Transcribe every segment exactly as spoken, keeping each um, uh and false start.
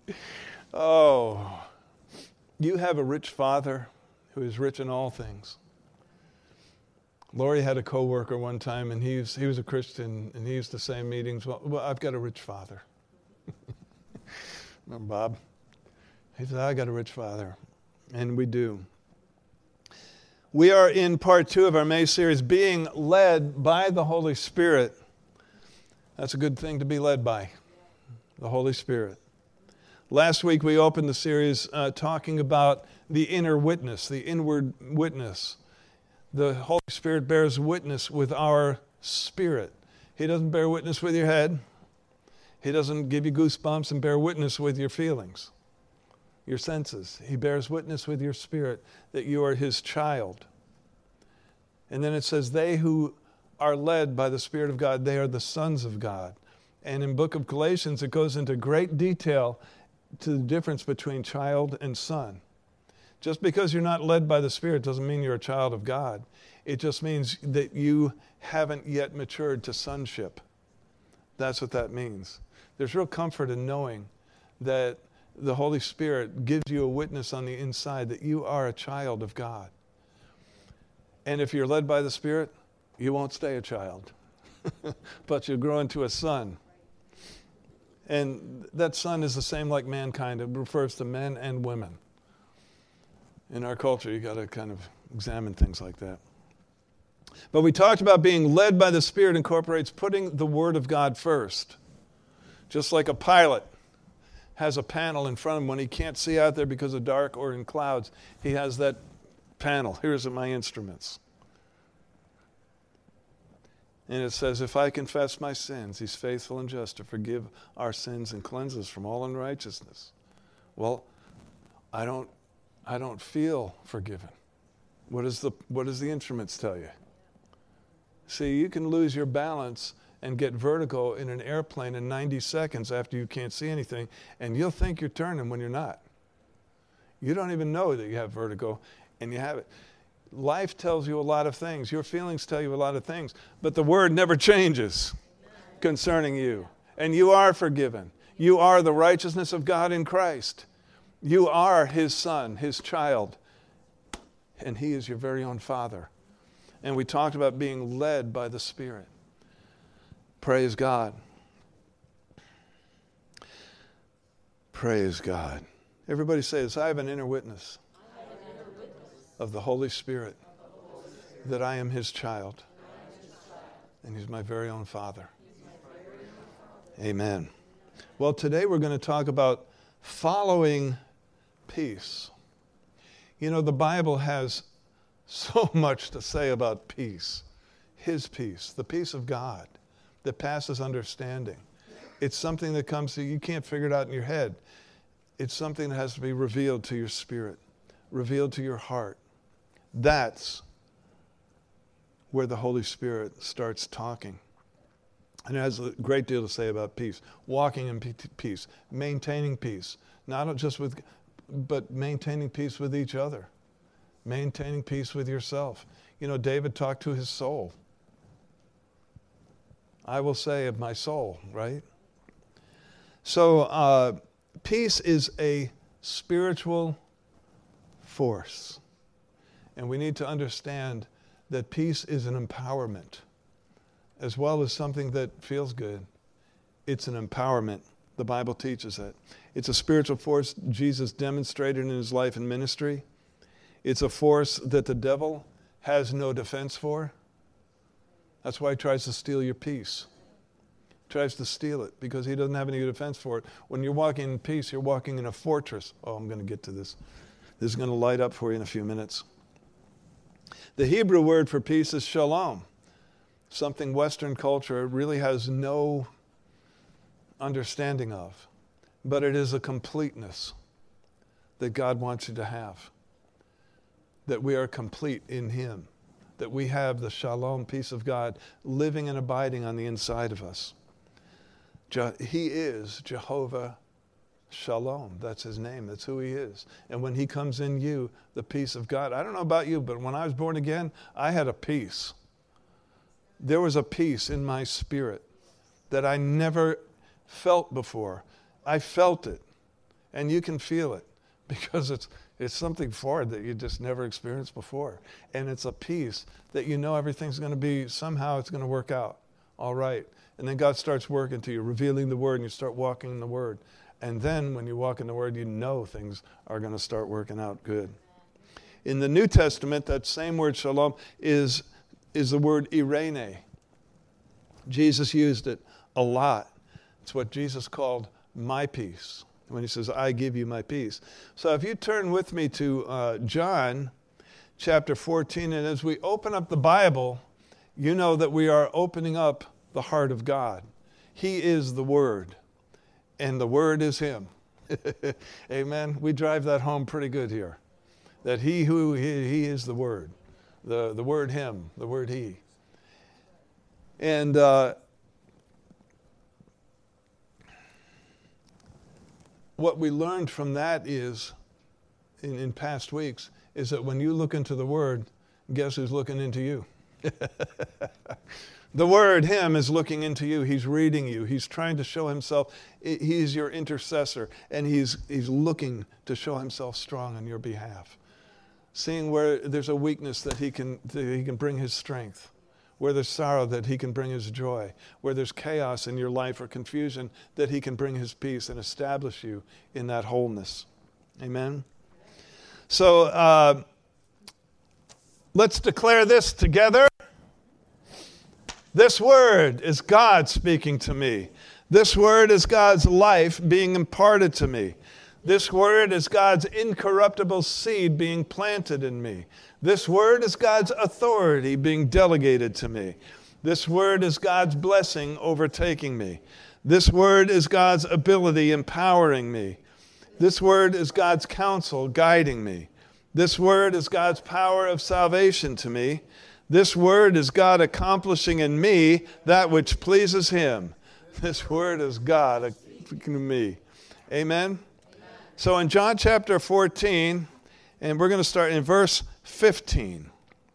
Oh, you have a rich Father who is rich in all things. Lori had a coworker one time, and he was, he was a Christian, and he used to say in meetings, well, well I've got a rich father. Remember Bob? He said, I got a rich father. And we do. We are in part two of our May series, being led by the Holy Spirit. That's a good thing to be led by, the Holy Spirit. Last week we opened the series uh, talking about the inner witness, the inward witness. The Holy Spirit bears witness with our spirit. He doesn't bear witness with your head. He doesn't give you goosebumps and bear witness with your feelings, your senses. He bears witness with your spirit that you are his child. And then it says, they who are led by the Spirit of God, they are the sons of God. And in book of Galatians, it goes into great detail to the difference between child and son. Just because you're not led by the Spirit doesn't mean you're a child of God. It just means that you haven't yet matured to sonship. That's what that means. There's real comfort in knowing that the Holy Spirit gives you a witness on the inside that you are a child of God. And if you're led by the Spirit, you won't stay a child, but you'll grow into a son. And that son is the same like mankind. It refers to men and women. In our culture, you got to kind of examine things like that. But we talked about being led by the Spirit incorporates putting the Word of God first. Just like a pilot has a panel in front of him when he can't see out there because of dark or in clouds. He has that panel. Here's my instruments. And it says, if I confess my sins, he's faithful and just to forgive our sins and cleanse us from all unrighteousness. Well, I don't I don't feel forgiven. What does the what does the instruments tell you? See, you can lose your balance and get vertigo in an airplane in ninety seconds after you can't see anything, and you'll think you're turning when you're not. You don't even know that you have vertigo, and you have it. Life tells you a lot of things. Your feelings tell you a lot of things, but the Word never changes concerning you. And you are forgiven. You are the righteousness of God in Christ. You are his son, his child, and he is your very own Father. And we talked about being led by the Spirit. Praise God. Praise God. Everybody say this, I have an inner witness, an inner witness of the Holy Spirit, the Holy Spirit that I am his child, am his child. And he's my very own Father. Very own Father. Amen. Well, today we're going to talk about following peace. You know, the Bible has so much to say about peace. His peace, the peace of God that passes understanding. It's something that comes to you. You can't figure it out in your head. It's something that has to be revealed to your spirit, revealed to your heart. That's where the Holy Spirit starts talking. And it has a great deal to say about peace. Walking in peace, maintaining peace, not just with but maintaining peace with each other, maintaining peace with yourself. You know, David talked to his soul. I will say of my soul, right? So uh, peace is a spiritual force. And we need to understand that peace is an empowerment as well as something that feels good. It's an empowerment. The Bible teaches that. It's a spiritual force Jesus demonstrated in his life and ministry. It's a force that the devil has no defense for. That's why he tries to steal your peace. He tries to steal it because he doesn't have any defense for it. When you're walking in peace, you're walking in a fortress. Oh, I'm going to get to this. This is going to light up for you in a few minutes. The Hebrew word for peace is shalom. Something Western culture really has no understanding of. But it is a completeness that God wants you to have. That we are complete in him. That we have the shalom, peace of God, living and abiding on the inside of us. Je- he is Jehovah Shalom. That's his name. That's who he is. And when he comes in you, the peace of God. I don't know about you, but when I was born again, I had a peace. There was a peace in my spirit that I never felt before. I felt it. And you can feel it because it's it's something forward that you just never experienced before. And it's a peace that you know everything's going to be, somehow it's going to work out all right. And then God starts working to you, revealing the Word, and you start walking in the Word. And then when you walk in the Word, you know things are going to start working out good. In the New Testament, that same word shalom is, is the word eirene. Jesus used it a lot. It's what Jesus called my peace, when he says, I give you my peace. So if you turn with me to uh, John chapter fourteen, and as we open up the Bible, you know that we are opening up the heart of God. He is the Word, and the Word is Him. Amen. We drive that home pretty good here. That he who he, he is the Word, the, the word Him, the word He. And uh, what we learned from that is, in, in past weeks, is that when you look into the Word, guess who's looking into you? The Word, Him, is looking into you. He's reading you. He's trying to show Himself. He's your intercessor, and He's He's looking to show Himself strong on your behalf. Seeing where there's a weakness that he can that he can bring His strength. Where there's sorrow, that He can bring His joy. Where there's chaos in your life or confusion, that He can bring His peace and establish you in that wholeness. Amen? So uh, let's declare this together. This word is God speaking to me. This word is God's life being imparted to me. This word is God's incorruptible seed being planted in me. This word is God's authority being delegated to me. This word is God's blessing overtaking me. This word is God's ability empowering me. This word is God's counsel guiding me. This word is God's power of salvation to me. This word is God accomplishing in me that which pleases Him. This word is God in me. Amen? So in John chapter fourteen, and we're going to start in verse fifteen.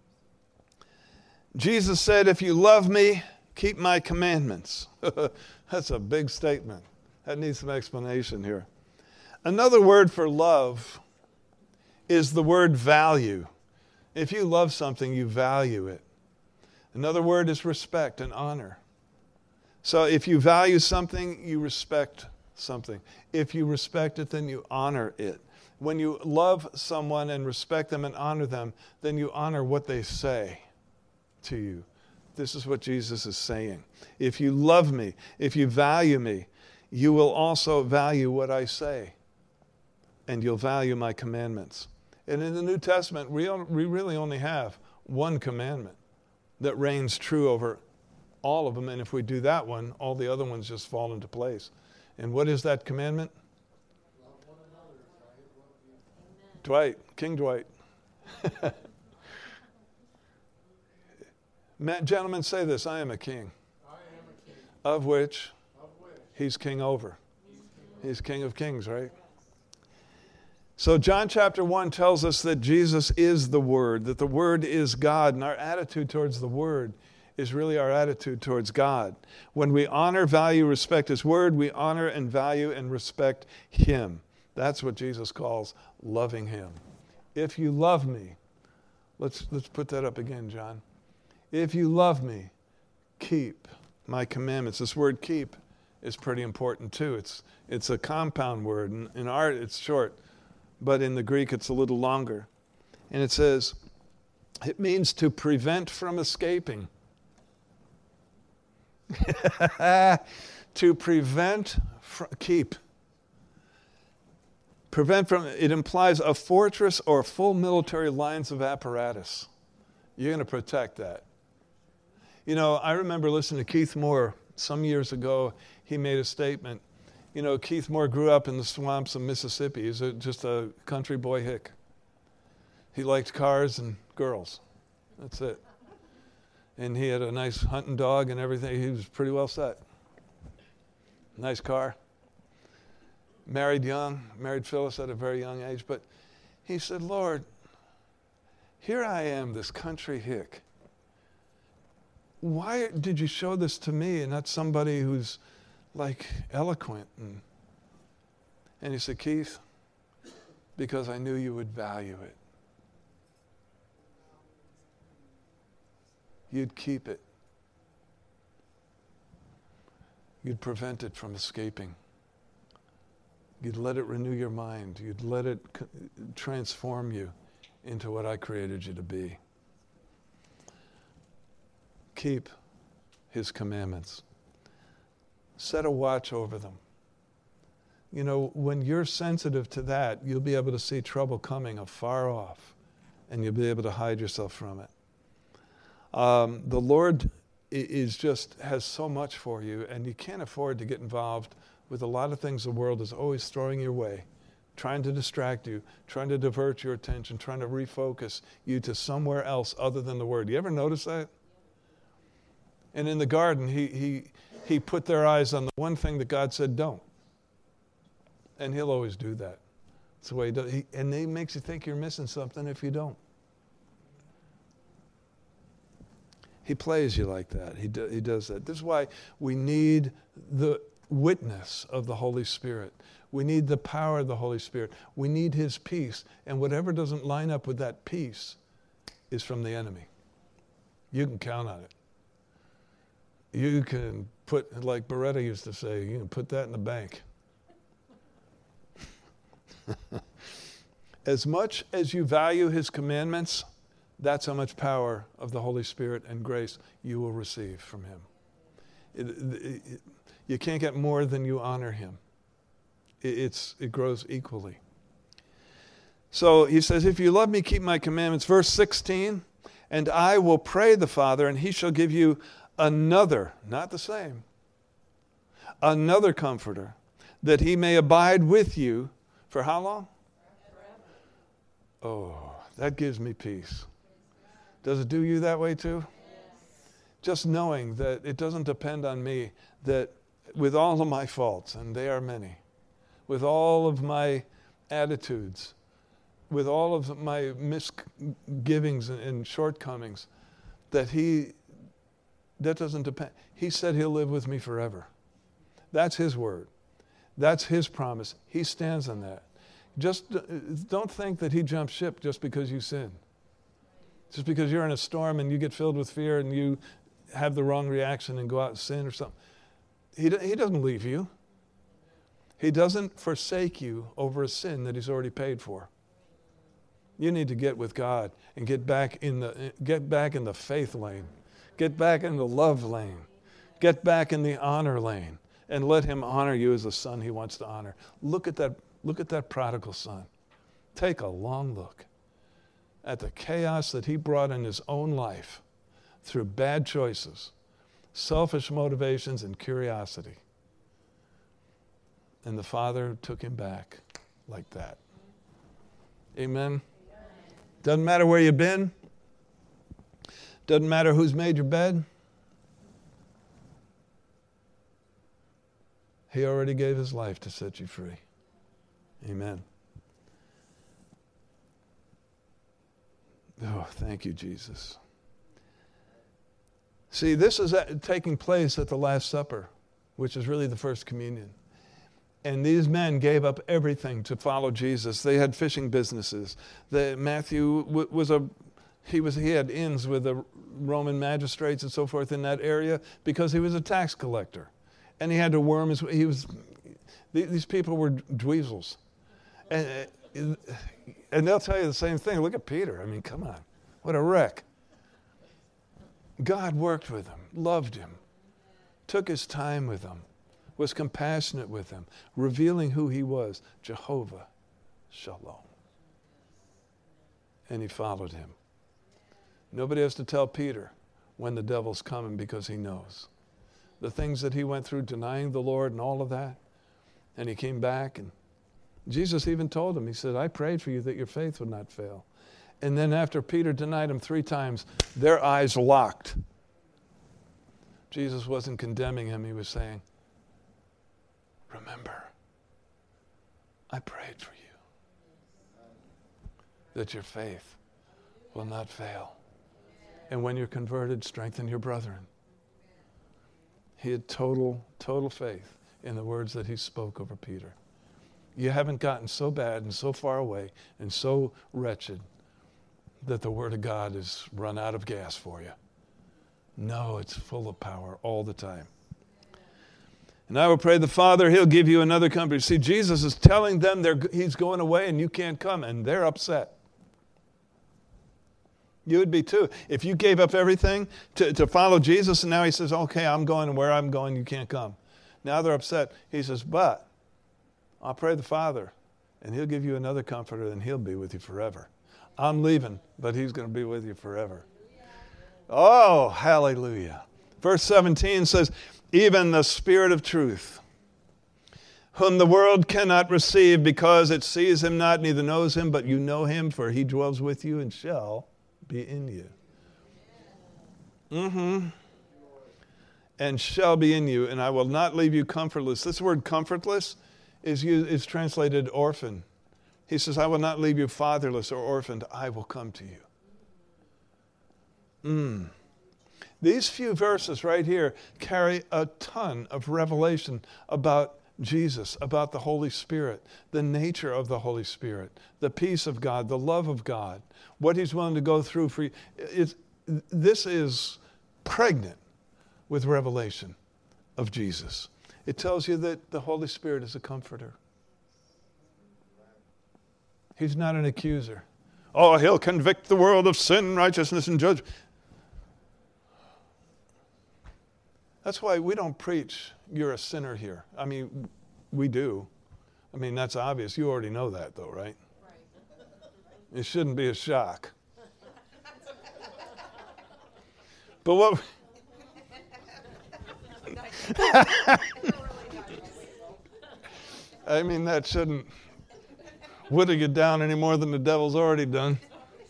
Jesus said, if you love me, keep my commandments. That's a big statement. That needs some explanation here. Another word for love is the word value. If you love something, you value it. Another word is respect and honor. So if you value something, you respect something. If you respect it, then you honor it. When you love someone and respect them and honor them, then you honor what they say to you. This is what Jesus is saying. If you love me, if you value me, you will also value what I say. And you'll value my commandments. And in the New Testament, we, we really only have one commandment that reigns true over all of them. And if we do that one, all the other ones just fall into place. And what is that commandment? Love one another. Dwight, King Dwight. Gentlemen, say this, I am a king. I am a king. Of which, of which he's king over. He's king, he's king of kings, right? So John chapter one tells us that Jesus is the Word, that the Word is God, and our attitude towards the Word is really our attitude towards God. When we honor, value, respect His Word, we honor and value and respect Him. That's what Jesus calls loving Him. If you love me, let's, let's put that up again, John. If you love me, keep my commandments. This word keep is pretty important too. It's, it's a compound word. In, in art, it's short, but in the Greek, it's a little longer. And it says, it means to prevent from escaping. To prevent, from, keep. Prevent from, it implies a fortress or full military lines of apparatus. You're going to protect that. You know, I remember listening to Keith Moore some years ago. He made a statement. You know, Keith Moore grew up in the swamps of Mississippi. He's a, just a country boy hick. He liked cars and girls. That's it. And he had a nice hunting dog and everything. He was pretty well set. Nice car. Married young. Married Phyllis at a very young age. But he said, Lord, here I am, this country hick. Why did you show this to me and not somebody who's like eloquent? And And he said, Keith, because I knew you would value it. You'd keep it. You'd prevent it from escaping. You'd let it renew your mind. You'd let it co- transform you into what I created you to be. Keep his commandments. Set a watch over them. You know, when you're sensitive to that, you'll be able to see trouble coming afar off, and you'll be able to hide yourself from it. Um, the Lord is just has so much for you, and you can't afford to get involved with a lot of things the world is always throwing your way, trying to distract you, trying to divert your attention, trying to refocus you to somewhere else other than the Word. You ever notice that? And in the garden, he he he put their eyes on the one thing that God said don't. And he'll always do that. That's the way he does. He, and he makes you think you're missing something if you don't. He plays you like that. He, do, he does that. This is why we need the witness of the Holy Spirit. We need the power of the Holy Spirit. We need his peace. And whatever doesn't line up with that peace is from the enemy. You can count on it. You can put, like Beretta used to say, you can put that in the bank. As much as you value his commandments, that's how much power of the Holy Spirit and grace you will receive from him. It, it, it, you can't get more than you honor him. It, it's, it grows equally. So he says, if you love me, keep my commandments. Verse sixteen, and I will pray the Father, and he shall give you another, not the same, another comforter, that he may abide with you for how long? Forever. Oh, that gives me peace. Does it do you that way too? Yes. Just knowing that it doesn't depend on me, that with all of my faults, and they are many, with all of my attitudes, with all of my misgivings and shortcomings, that he, that doesn't depend. He said he'll live with me forever. That's his word. That's his promise. He stands on that. Just don't think that he jumped ship just because you sin. Just because you're in a storm and you get filled with fear and you have the wrong reaction and go out and sin or something. He, he doesn't leave you. He doesn't forsake you over a sin that he's already paid for. You need to get with God and get back in the get back in the faith lane. Get back in the love lane. Get back in the honor lane. And let him honor you as the son he wants to honor. Look at that, look at that prodigal son. Take a long look at the chaos that he brought in his own life through bad choices, selfish motivations, and curiosity. And the Father took him back like that. Amen? Doesn't matter where you've been. Doesn't matter who's made your bed. He already gave his life to set you free. Amen. Oh, thank you, Jesus. See, this is taking place at the Last Supper, which is really the first communion. And these men gave up everything to follow Jesus. They had fishing businesses. The, Matthew was a, he was he had inns with the Roman magistrates and so forth in that area because he was a tax collector. And he had to worm his, he was, these people were dweezels. And, and they'll tell you the same thing. Look at Peter. I mean, come on. What a wreck. God worked with him, loved him, took his time with him, was compassionate with him, revealing who he was, Jehovah Shalom. And he followed him. Nobody has to tell Peter when the devil's coming because he knows. The things that he went through denying the Lord and all of that. And he came back, and Jesus even told him, he said, I prayed for you that your faith would not fail. And then after Peter denied him three times, their eyes locked. Jesus wasn't condemning him. He was saying, remember, I prayed for you that your faith will not fail. And when you're converted, strengthen your brethren. He had total, total faith in the words that he spoke over Peter. You haven't gotten so bad and so far away and so wretched that the Word of God has run out of gas for you. No, it's full of power all the time. And I will pray the Father, He'll give you another comforter. See, Jesus is telling them they're, He's going away and you can't come, and they're upset. You would be too. If you gave up everything to, to follow Jesus, and now He says, okay, I'm going where I'm going, you can't come. Now they're upset. He says, but I'll pray the Father, and He'll give you another comforter, and He'll be with you forever. I'm leaving, but He's going to be with you forever. Oh, hallelujah. Verse seventeen says, even the Spirit of truth, whom the world cannot receive because it sees Him not, neither knows Him, but you know Him, for He dwells with you and shall be in you. Mm-hmm. And shall be in you, and I will not leave you comfortless. This word comfortless is, used, is translated orphan. He says, I will not leave you fatherless or orphaned. I will come to you. Mm. These few verses right here carry a ton of revelation about Jesus, about the Holy Spirit, the nature of the Holy Spirit, the peace of God, the love of God, what He's willing to go through for you. It's, this is pregnant with revelation of Jesus. It tells you that the Holy Spirit is a comforter. He's not an accuser. Oh, He'll convict the world of sin, righteousness, and judgment. That's why we don't preach, you're a sinner here. I mean, we do. I mean, that's obvious. You already know that, though, right? Right. It shouldn't be a shock. But what... I mean, that shouldn't whittle you down any more than the devil's already done.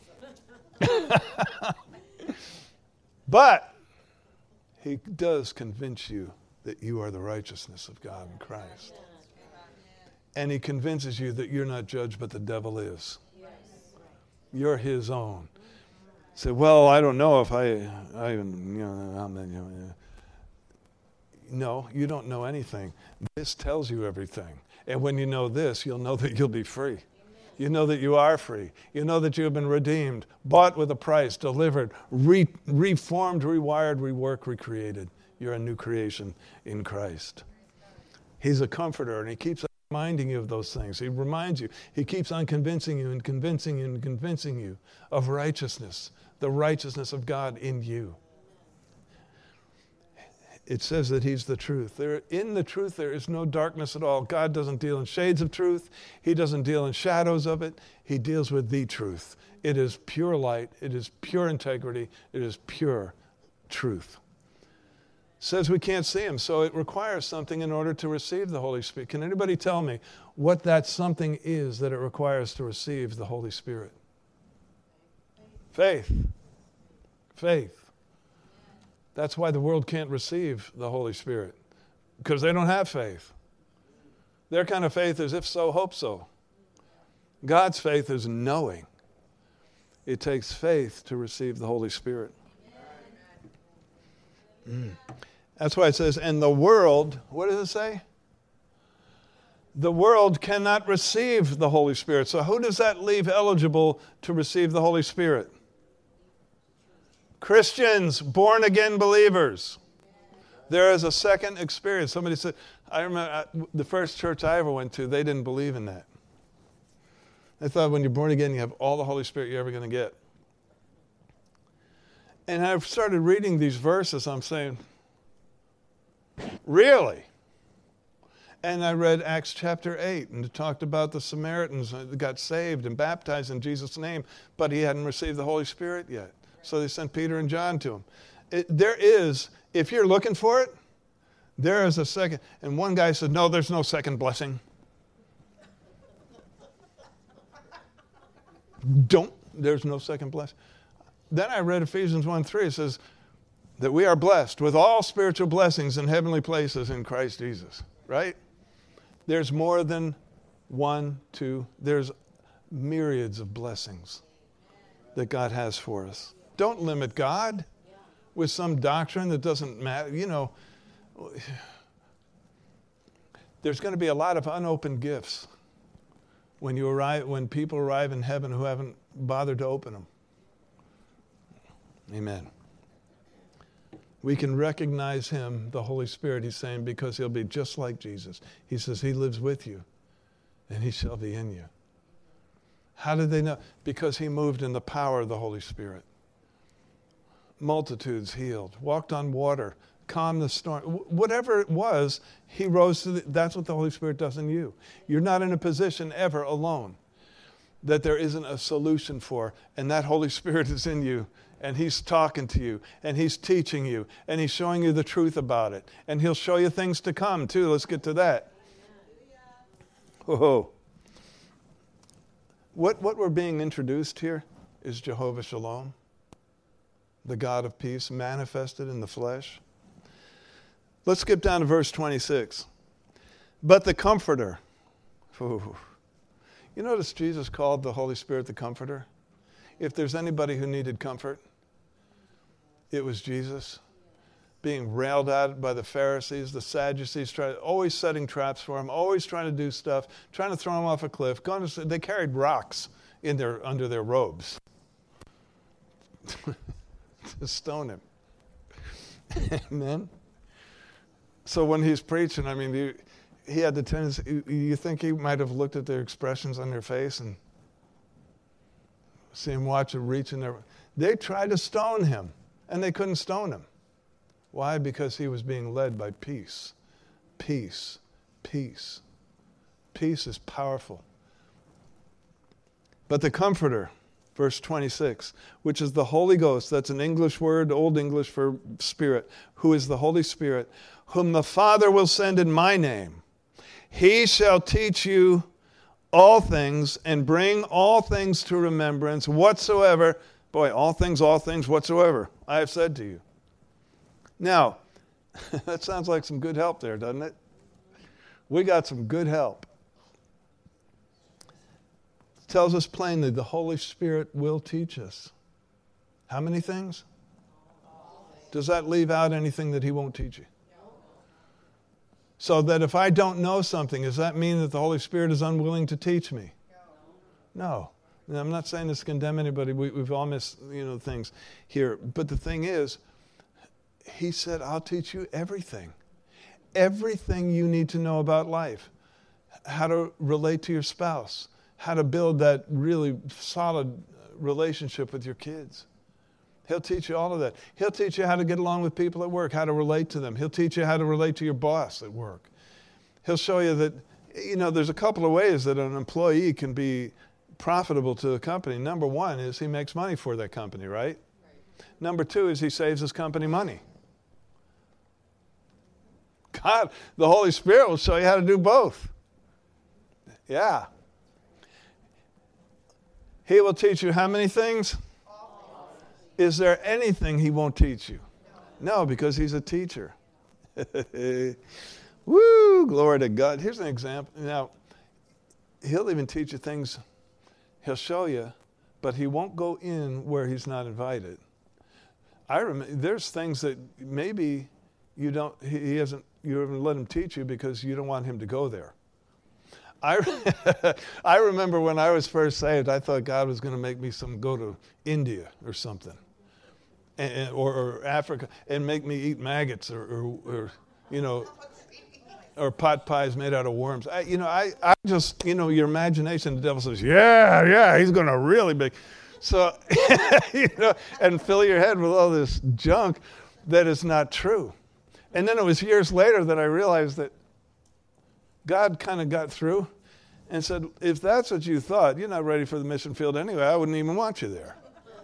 But He does convince you that you are the righteousness of God in Christ. And He convinces you that you're not judged, but the devil is. You're His own. Say, well, I don't know if I, I you know, I'm, you know, no, you don't know anything. This tells you everything. And when you know this, you'll know that you'll be free. You know that you are free. You know that you have been redeemed, bought with a price, delivered, re- reformed, rewired, reworked, recreated. You're a new creation in Christ. He's a comforter, and He keeps on reminding you of those things. He reminds you. He keeps on convincing you and convincing you and convincing you of righteousness, the righteousness of God in you. It says that He's the truth. There, in the truth, there is no darkness at all. God doesn't deal in shades of truth. He doesn't deal in shadows of it. He deals with the truth. It is pure light. It is pure integrity. It is pure truth. It says we can't see Him, so it requires something in order to receive the Holy Spirit. Can anybody tell me what that something is that it requires to receive the Holy Spirit? Faith. Faith. That's why the world can't receive the Holy Spirit, because they don't have faith. Their kind of faith is if so, hope so. God's faith is knowing. It takes faith to receive the Holy Spirit. Mm. That's why it says, and the world, what does it say? The world cannot receive the Holy Spirit. So who does that leave eligible to receive the Holy Spirit? Christians, born-again believers. There is a second experience. Somebody said, I remember the first church I ever went to, they didn't believe in that. They thought when you're born again, you have all the Holy Spirit you're ever going to get. And I've started reading these verses. I'm saying, really? And I read Acts chapter eight, and it talked about the Samaritans that got saved and baptized in Jesus' name, but he hadn't received the Holy Spirit yet. So they sent Peter and John to him. It, there is, if you're looking for it, there is a second. And one guy said, no, there's no second blessing. Don't, there's no second blessing. Then I read Ephesians one three. It says that we are blessed with all spiritual blessings in heavenly places in Christ Jesus. Right? There's more than one, two. There's myriads of blessings that God has for us. Don't limit God with some doctrine that doesn't matter. You know, there's going to be a lot of unopened gifts when you arrive, when people arrive in heaven who haven't bothered to open them. Amen. We can recognize him, the Holy Spirit, he's saying, because he'll be just like Jesus. He says he lives with you, and he shall be in you. How did they know? Because he moved in the power of the Holy Spirit. Multitudes healed, walked on water, calmed the storm. Whatever it was, he rose to the, that's what the Holy Spirit does in you. You're not in a position ever alone that there isn't a solution for, and that Holy Spirit is in you, and he's talking to you, and he's teaching you, and he's showing you the truth about it, and he'll show you things to come too. Let's get to that. Oh. What, what we're being introduced here is Jehovah Shalom, the God of peace manifested in the flesh. Let's skip down to verse twenty-six. But the Comforter. Ooh. You notice Jesus called the Holy Spirit the Comforter? If there's anybody who needed comfort, it was Jesus. Being railed at by the Pharisees, the Sadducees, try, always setting traps for him, always trying to do stuff, trying to throw him off a cliff. Going to, they carried rocks in their, under their robes to stone him. Amen? So when he's preaching, I mean, you, he had the tendency, you think he might have looked at their expressions on their face and see him watch it reach in their... They tried to stone him, and they couldn't stone him. Why? Because he was being led by peace. Peace. Peace. Peace is powerful. But the Comforter, verse twenty-six, which is the Holy Ghost, that's an English word, Old English for Spirit, who is the Holy Spirit, whom the Father will send in my name. He shall teach you all things and bring all things to remembrance whatsoever, boy, all things, all things whatsoever I have said to you. Now, that sounds like some good help there, doesn't it? We got some good help. It tells us plainly the Holy Spirit will teach us. How many things? Does that leave out anything that he won't teach you? So that if I don't know something, does that mean that the Holy Spirit is unwilling to teach me? No. No. I'm not saying this to condemn anybody. We, we've all missed, you know, things here. But the thing is, he said, I'll teach you everything. Everything you need to know about life. How to relate to your spouse. How to build that really solid relationship with your kids. He'll teach you all of that. He'll teach you how to get along with people at work, how to relate to them. He'll teach you how to relate to your boss at work. He'll show you that, you know, there's a couple of ways that an employee can be profitable to the company. Number one is he makes money for that company, right? Right. Number two is he saves his company money. God, the Holy Spirit will show you how to do both. Yeah. He will teach you how many things? Is there anything he won't teach you? No, because he's a teacher. Woo, glory to God. Here's an example. Now, he'll even teach you things, he'll show you, but he won't go in where he's not invited. I remember, there's things that maybe you don't, he hasn't, you haven't let him teach you because you don't want him to go there. I, I remember when I was first saved, I thought God was going to make me some go to India or something, and, or, or Africa, and make me eat maggots or, or, or you know, or pot pies made out of worms. I, you know, I, I just, you know, your imagination, the devil says, yeah, yeah, he's going to really make. So, you know, and fill your head with all this junk that is not true. And then it was years later that I realized that God kind of got through and said, if that's what you thought, you're not ready for the mission field anyway. I wouldn't even want you there.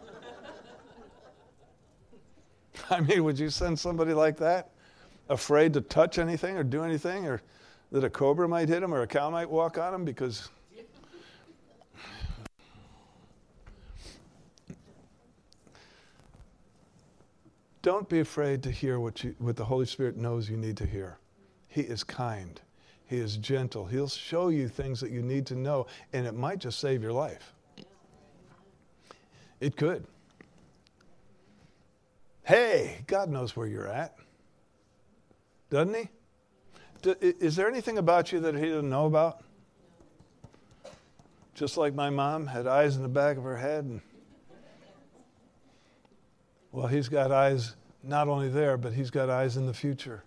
I mean, would you send somebody like that, afraid to touch anything or do anything, or that a cobra might hit him or a cow might walk on him because... Don't be afraid to hear what, you, what the Holy Spirit knows you need to hear. He is kind. He is gentle. He'll show you things that you need to know, and it might just save your life. It could. Hey, God knows where you're at. Doesn't he? Do, is there anything about you that he doesn't know about? Just like my mom had eyes in the back of her head. And, well, he's got eyes not only there, but he's got eyes in the future.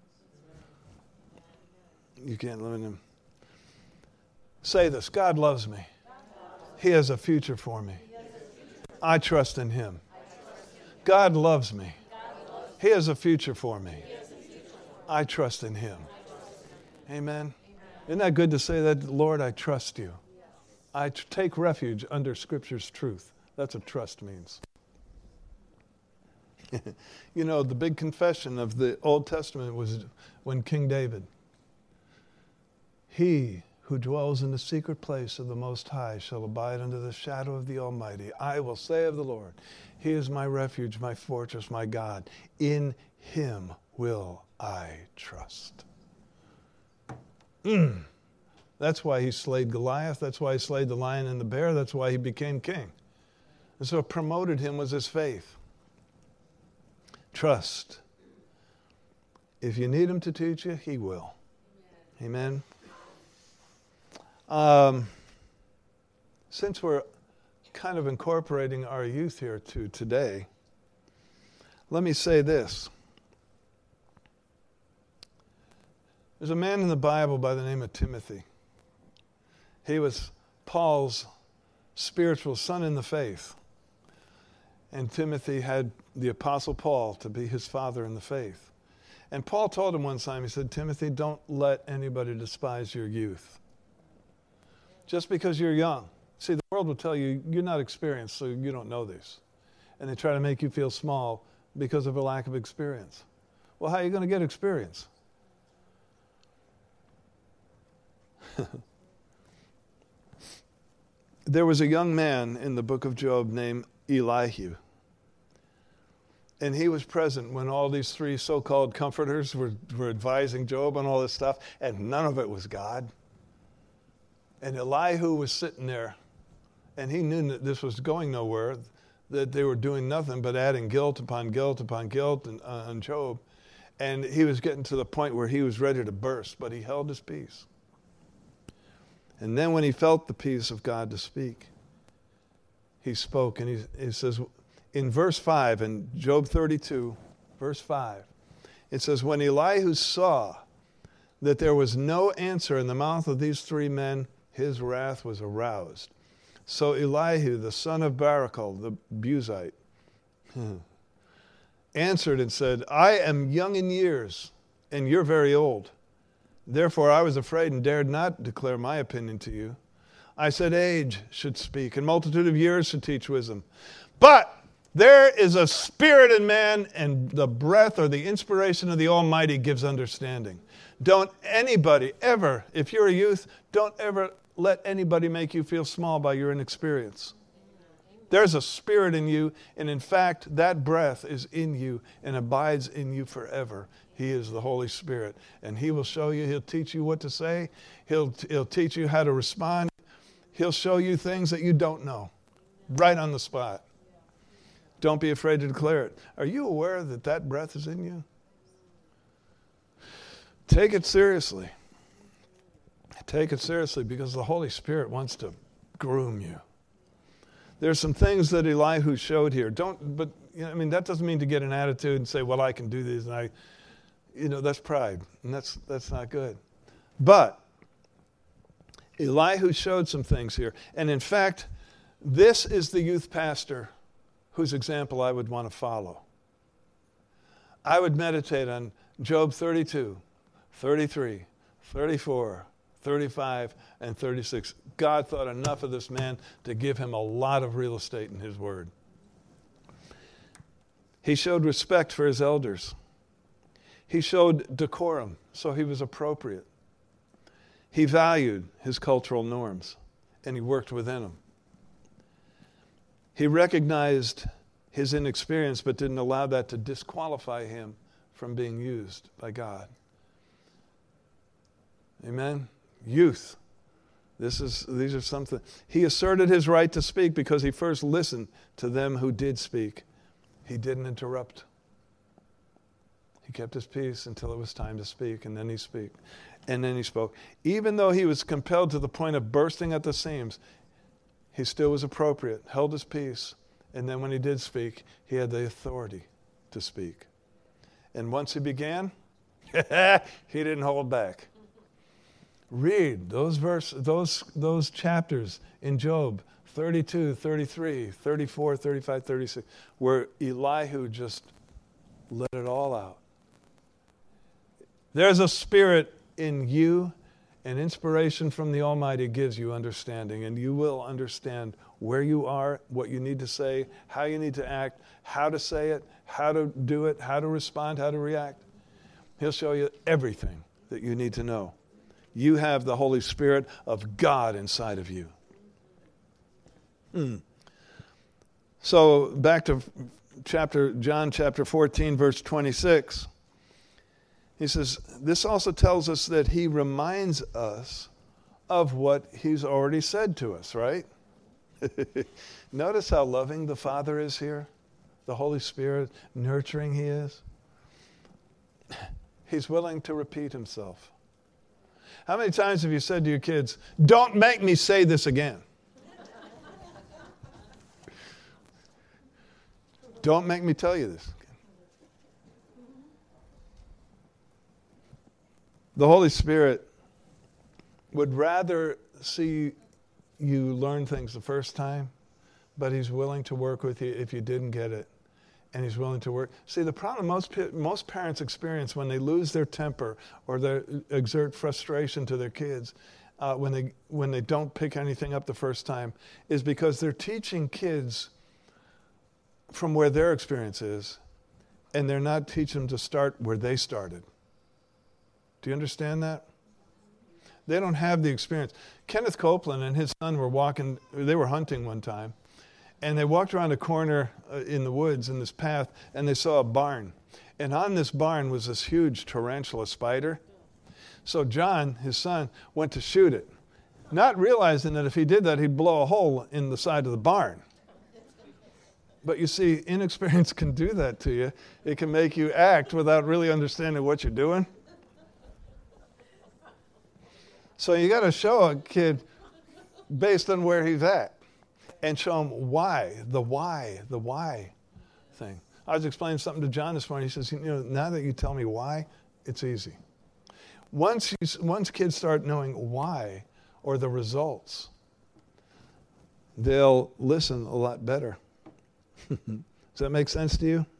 You can't limit him. Say this: God loves me. He has a future for me. I trust in him. God loves me. He has a future for me. I trust in him. Amen. Isn't that good to say that? Lord, I trust you. I t- take refuge under Scripture's truth. That's what trust means. You know, the big confession of the Old Testament was when King David, he who dwells in the secret place of the Most High shall abide under the shadow of the Almighty. I will say of the Lord, he is my refuge, my fortress, my God. In him will I trust. Mm. That's why he slayed Goliath. That's why he slayed the lion and the bear. That's why he became king. And so what promoted him was his faith. Trust. If you need him to teach you, he will. Amen. Um, since we're kind of incorporating our youth here to today, let me say this. There's a man in the Bible by the name of Timothy. He was Paul's spiritual son in the faith. And Timothy had the Apostle Paul to be his father in the faith. And Paul told him one time, he said, Timothy, don't let anybody despise your youth. Just because you're young. See, the world will tell you, you're not experienced, so you don't know this. And they try to make you feel small because of a lack of experience. Well, how are you going to get experience? There was a young man in the book of Job named Elihu. And he was present when all these three so-called comforters were, were advising Job on all this stuff, and none of it was God. And Elihu was sitting there, and he knew that this was going nowhere, that they were doing nothing but adding guilt upon guilt upon guilt and, uh, on Job. And he was getting to the point where he was ready to burst, but he held his peace. And then when he felt the peace of God to speak, he spoke, and he, he says, in verse five, in Job thirty-two, verse five, it says, when Elihu saw that there was no answer in the mouth of these three men, his wrath was aroused. So Elihu, the son of Barachel, the Buzite, answered and said, I am young in years, and you're very old. Therefore I was afraid and dared not declare my opinion to you. I said, age should speak, and multitude of years should teach wisdom. But there is a spirit in man, and the breath or the inspiration of the Almighty gives understanding. Don't anybody ever, if you're a youth, don't ever let anybody make you feel small by your inexperience. There's a spirit in you, and in fact, that breath is in you and abides in you forever. He is the Holy Spirit, and he will show you, he'll teach you what to say, he'll, he'll teach you how to respond, he'll show you things that you don't know, right on the spot. Don't be afraid to declare it. Are you aware that that breath is in you? Take it seriously. Take it seriously, because the Holy Spirit wants to groom you. There's some things that Elihu showed here. Don't, but you know, I mean, that doesn't mean to get an attitude and say, well, I can do this, and I, you know, that's pride, and that's that's not good. But Elihu showed some things here, and in fact, this is the youth pastor whose example I would want to follow. I would meditate on Job thirty-two, thirty-three, thirty-four, thirty-five, and thirty-six. God thought enough of this man to give him a lot of real estate in his word. He showed respect for his elders. He showed decorum, so he was appropriate. He valued his cultural norms, and he worked within them. He recognized his inexperience, but didn't allow that to disqualify him from being used by God. Amen? Youth. This is, these are something. He asserted his right to speak because he first listened to them who did speak. He didn't interrupt. He kept his peace until it was time to speak, and then he speak. And then he spoke. Even though he was compelled to the point of bursting at the seams, he still was appropriate, held his peace. And then when he did speak, he had the authority to speak. And once he began, he didn't hold back. Read those verse, those, those chapters in Job, thirty-two, thirty-three, thirty-four, thirty-five, thirty-six, where Elihu just let it all out. There's a spirit in you, and inspiration from the Almighty gives you understanding, and you will understand where you are, what you need to say, how you need to act, how to say it, how to do it, how to respond, how to react. He'll show you everything that you need to know. You have the Holy Spirit of God inside of you. Hmm. So back to chapter John chapter fourteen, verse twenty-six. He says, this also tells us that he reminds us of what he's already said to us, right? Notice how loving the Father is here. The Holy Spirit, nurturing he is. He's willing to repeat himself. How many times have you said to your kids, don't make me say this again? Don't make me tell you this. The Holy Spirit would rather see you learn things the first time, but he's willing to work with you if you didn't get it. And he's willing to work. See, the problem most most parents experience when they lose their temper or they exert frustration to their kids uh, when they when they don't pick anything up the first time is because they're teaching kids from where their experience is, and they're not teaching them to start where they started. Do you understand that? They don't have the experience. Kenneth Copeland and his son were walking, they were hunting one time, and they walked around a corner uh, in the woods in this path, and they saw a barn. And on this barn was this huge tarantula spider. So John, his son, went to shoot it, not realizing that if he did that, he'd blow a hole in the side of the barn. But you see, inexperience can do that to you. It can make you act without really understanding what you're doing. So you got to show a kid based on where he's at and show him why, the why, the why thing. I was explaining something to John this morning. He says, you know, now that you tell me why, it's easy. Once, you, once kids start knowing why or the results, they'll listen a lot better. Does that make sense to you?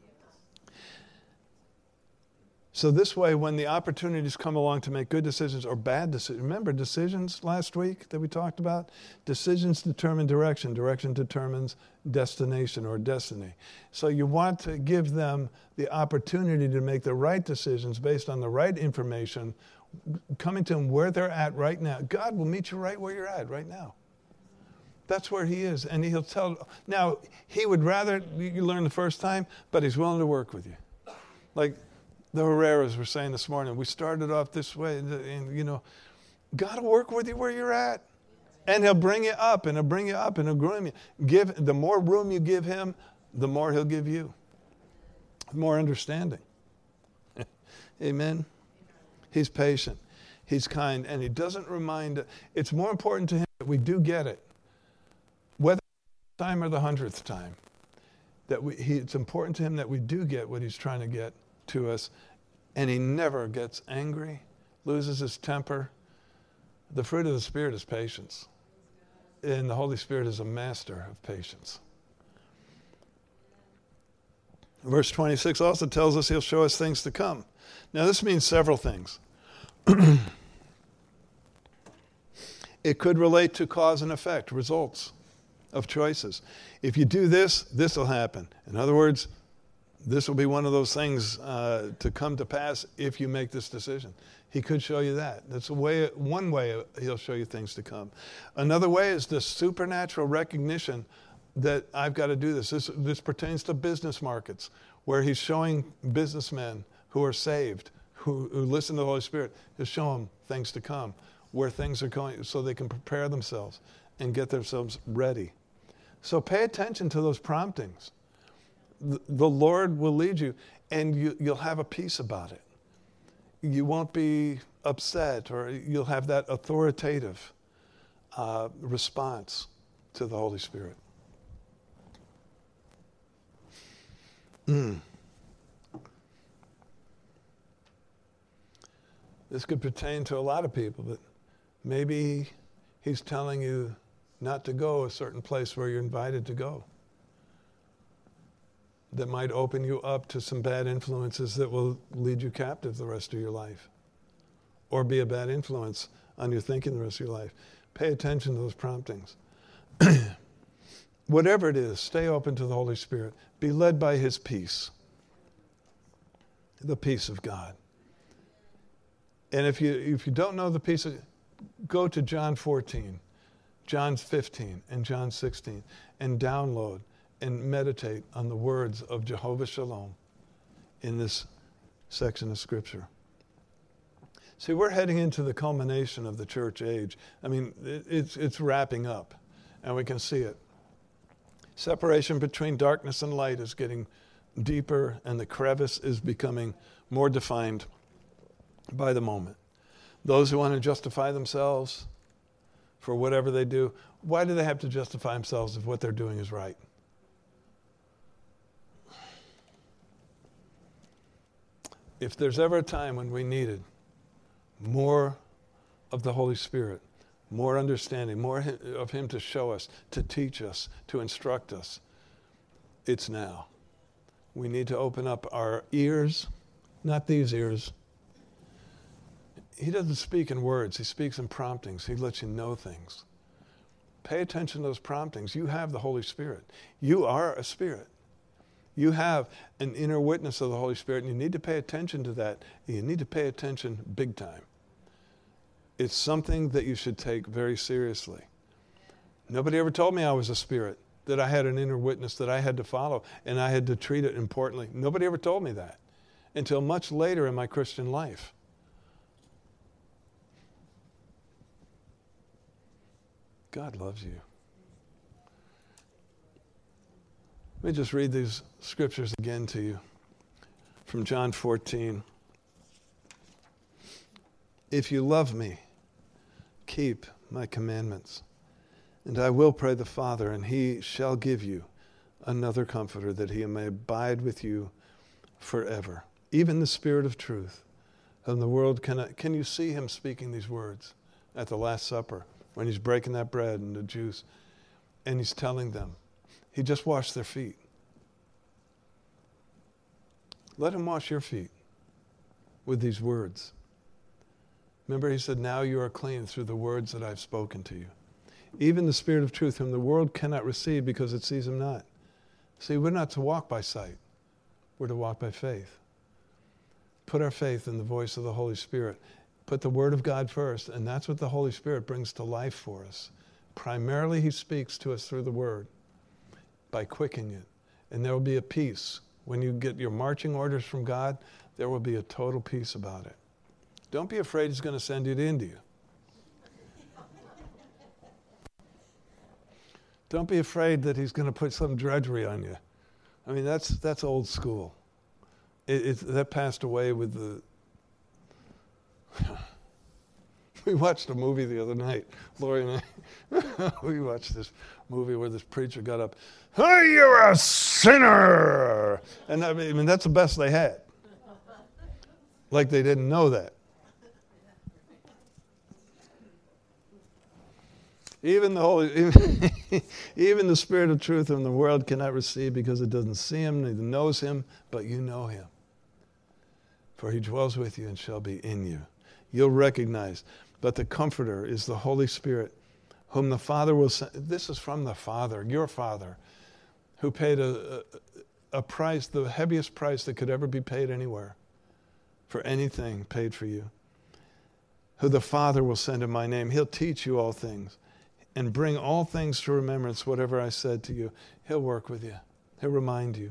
So this way, when the opportunities come along to make good decisions or bad decisions, remember decisions last week that we talked about? Decisions determine direction. Direction determines destination or destiny. So you want to give them the opportunity to make the right decisions based on the right information, coming to them where they're at right now. God will meet you right where you're at right now. That's where he is. And he'll tell. Now, he would rather you learn the first time, but he's willing to work with you. Like the Herreras were saying this morning, we started off this way, and, and you know, God will work with you where you're at. And he'll bring you up, and he'll bring you up, and he'll groom you. Give, the more room you give him, the more he'll give you. More understanding. Amen? He's patient. He's kind. And he doesn't remind, it's more important to him that we do get it. Whether the time or the hundredth time, that we, he, it's important to him that we do get what he's trying to get to us, and he never gets angry, loses his temper. The fruit of the Spirit is patience, and the Holy Spirit is a master of patience. Verse twenty-six also tells us he'll show us things to come. Now this means several things. It could relate to cause and effect, results of choices. If you do this, this will happen. In other words, this will be one of those things uh, to come to pass if you make this decision. He could show you that. That's a way, one way he'll show you things to come. Another way is the supernatural recognition that I've got to do this. This, this pertains to business markets, where he's showing businessmen who are saved, who, who listen to the Holy Spirit, he'll show them things to come, where things are going, so they can prepare themselves and get themselves ready. So pay attention to those promptings. The, the Lord will lead you, and you, you'll have a peace about it. you won't be upset, or you'll have that authoritative uh, response to the Holy Spirit. Mm. This could pertain to a lot of people, but maybe he's telling you not to go a certain place where you're invited to go. That might open you up to some bad influences that will lead you captive the rest of your life, or be a bad influence on your thinking the rest of your life. Pay attention to those promptings. Whatever it is, stay open to the Holy Spirit. Be led by his peace, the peace of God. And if you if you don't know the peace, of, go to John fourteen, John fifteen, and John sixteen, and download and meditate on the words of Jehovah Shalom in this section of Scripture. See, we're heading into the culmination of the church age. I mean, it's it's wrapping up, and we can see it. Separation between darkness and light is getting deeper, and the crevice is becoming more defined by the moment. Those who want to justify themselves for whatever they do, why do they have to justify themselves if what they're doing is right? If there's ever a time when we needed more of the Holy Spirit, more understanding, more of him to show us, to teach us, to instruct us, it's now. We need to open up our ears, not these ears. He doesn't speak in words. He speaks in promptings. He lets you know things. Pay attention to those promptings. You have the Holy Spirit. You are a spirit. You have an inner witness of the Holy Spirit, and you need to pay attention to that. You need to pay attention big time. It's something that you should take very seriously. Nobody ever told me I was a spirit, that I had an inner witness that I had to follow, and I had to treat it importantly. Nobody ever told me that until much later in my Christian life. God loves you. Let me just read these scriptures again to you from John fourteen. If you love me, keep my commandments, and I will pray the Father, and he shall give you another comforter, that he may abide with you forever. Even the Spirit of truth, whom the world cannot. Can you see him speaking these words at the Last Supper when he's breaking that bread and the juice, and he's telling them? He just washed their feet. Let him wash your feet with these words. Remember, he said, now you are clean through the words that I've spoken to you. Even the Spirit of truth, whom the world cannot receive because it sees him not. See, we're not to walk by sight. We're to walk by faith. Put our faith in the voice of the Holy Spirit. Put the Word of God first, and that's what the Holy Spirit brings to life for us. Primarily, he speaks to us through the Word, by quickening it. And there will be a peace. When you get your marching orders from God, there will be a total peace about it. Don't be afraid he's going to send you to India. Don't be afraid that he's going to put some drudgery on you. I mean, that's that's old school. It, it, that passed away with the... We watched a movie the other night, Lori and I. We watched this movie where this preacher got up, "Hey, you're a sinner!" And I mean, that's the best they had. Like they didn't know that. Even the Holy, even, even the Spirit of truth whom the world cannot receive because it doesn't see him, neither knows him, but you know him. For he dwells with you and shall be in you. You'll recognize. But the Comforter is the Holy Spirit, whom the Father will send. This is from the Father, your Father, who paid a, a, a price, the heaviest price that could ever be paid anywhere, for anything paid for you. Who the Father will send in my name. He'll teach you all things and bring all things to remembrance, whatever I said to you. He'll work with you. He'll remind you.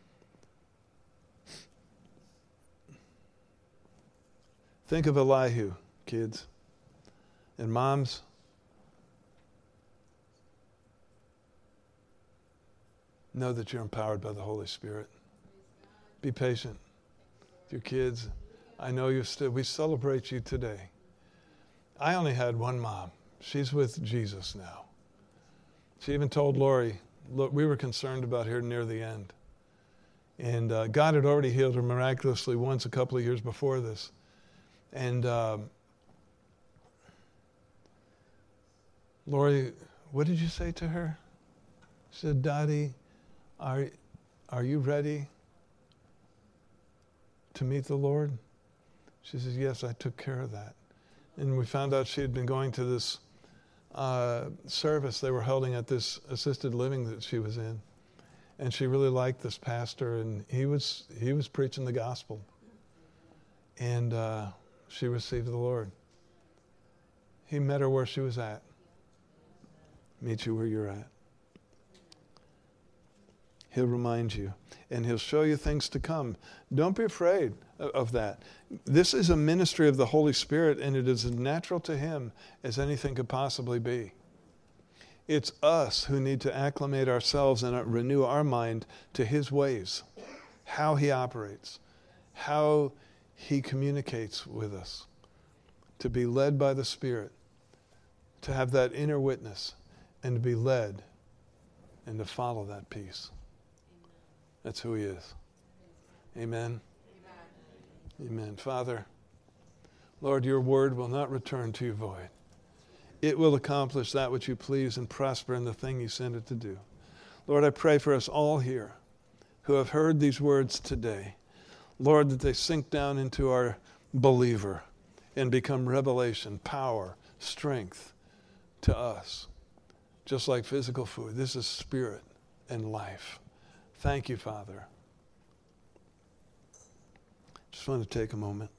Think of Elihu, kids. And moms, know that you're empowered by the Holy Spirit. Be patient with your kids. I know you still, we celebrate you today. I only had one mom. She's with Jesus now. She even told Lori, look, we were concerned about her near the end. And uh, God had already healed her miraculously once a couple of years before this. And um, Lori, what did you say to her? She said, Daddy, are, are you ready to meet the Lord? She says, yes, I took care of that. And we found out she had been going to this uh, service they were holding at this assisted living that she was in. And she really liked this pastor, and he was he was preaching the gospel. And uh, she received the Lord. He met her where she was at. Meet you where you're at. He'll remind you, and he'll show you things to come. Don't be afraid of that. This is a ministry of the Holy Spirit, and it is as natural to him as anything could possibly be. It's us who need to acclimate ourselves and renew our mind to his ways, how he operates, how he communicates with us, to be led by the Spirit, to have that inner witness, and to be led and to follow that peace. That's who he is. Amen. Amen. Amen. Father, Lord, your word will not return to you void. It will accomplish that which you please and prosper in the thing you sent it to do. Lord, I pray for us all here who have heard these words today. Lord, that they sink down into our believer and become revelation, power, strength to us. Just like physical food, this is spirit and life. Thank you, Father. Just want to take a moment.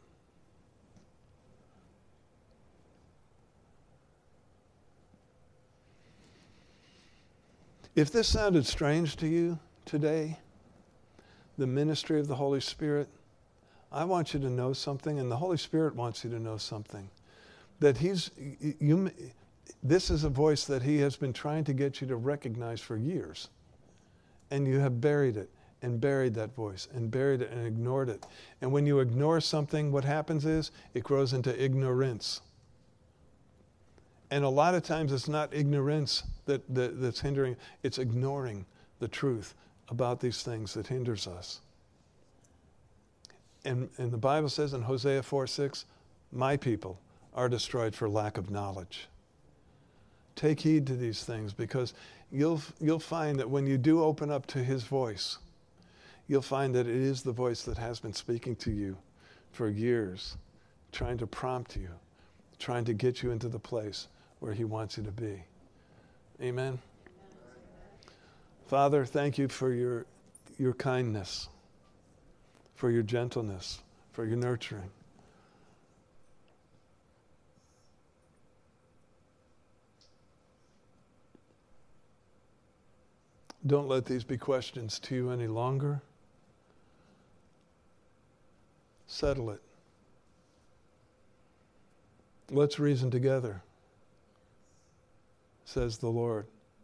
If this sounded strange to you today, the ministry of the Holy Spirit, I want you to know something, and the Holy Spirit wants you to know something. That he's, you, this is a voice that he has been trying to get you to recognize for years. And you have buried it, and buried that voice, and buried it, and ignored it. And when you ignore something, what happens is it grows into ignorance. And a lot of times it's not ignorance that, that, that's hindering, it's ignoring the truth about these things that hinders us. And, and the Bible says in Hosea four six, my people are destroyed for lack of knowledge. Take heed to these things, because you'll, you'll find that when you do open up to his voice, you'll find that it is the voice that has been speaking to you for years, trying to prompt you, trying to get you into the place where he wants you to be. Amen. Father, thank you for your, your kindness, for your gentleness, for your nurturing. Don't let these be questions to you any longer. Settle it. Let's reason together, says the Lord.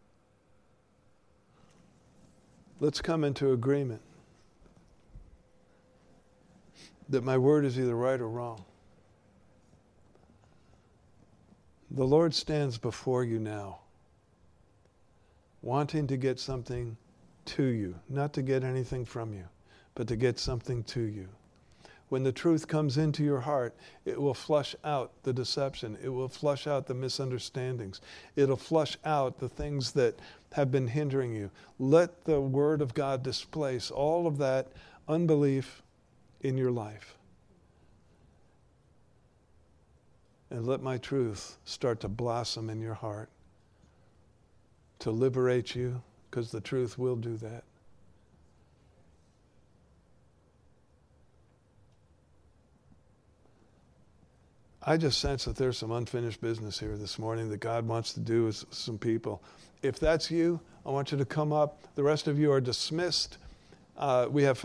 Let's come into agreement that my word is either right or wrong. The Lord stands before you now, wanting to get something to you, not to get anything from you, but to get something to you. When the truth comes into your heart, it will flush out the deception. It will flush out the misunderstandings. It'll flush out the things that have been hindering you. Let the Word of God displace all of that unbelief in your life. And let my truth start to blossom in your heart, to liberate you, because the truth will do that. I just sense that there's some unfinished business here this morning that God wants to do with some people. If that's you, I want you to come up. The rest of you are dismissed. Uh, we have